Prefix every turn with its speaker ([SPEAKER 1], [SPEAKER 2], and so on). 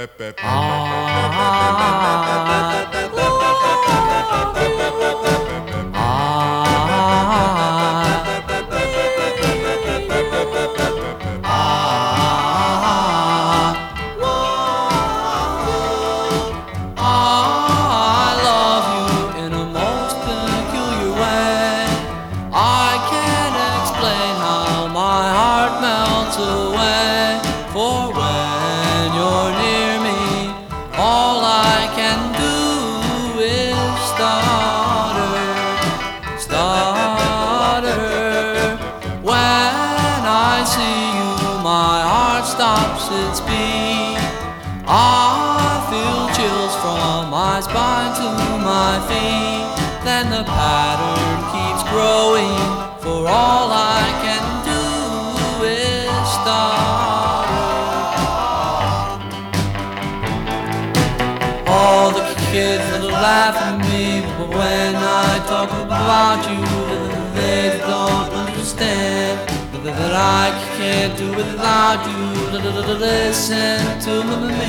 [SPEAKER 1] I love you in a most peculiar way. I can't explain how my heart melts away. For when you're near me, all I can do is stutter. When I see you, my heart stops its beat. I feel chills from my spine to my feet. Then the pattern keeps growing, for all I can do is stutter. All the kids laugh at me, but when I talk about you, they don't understand that I can't do without you. Listen to me.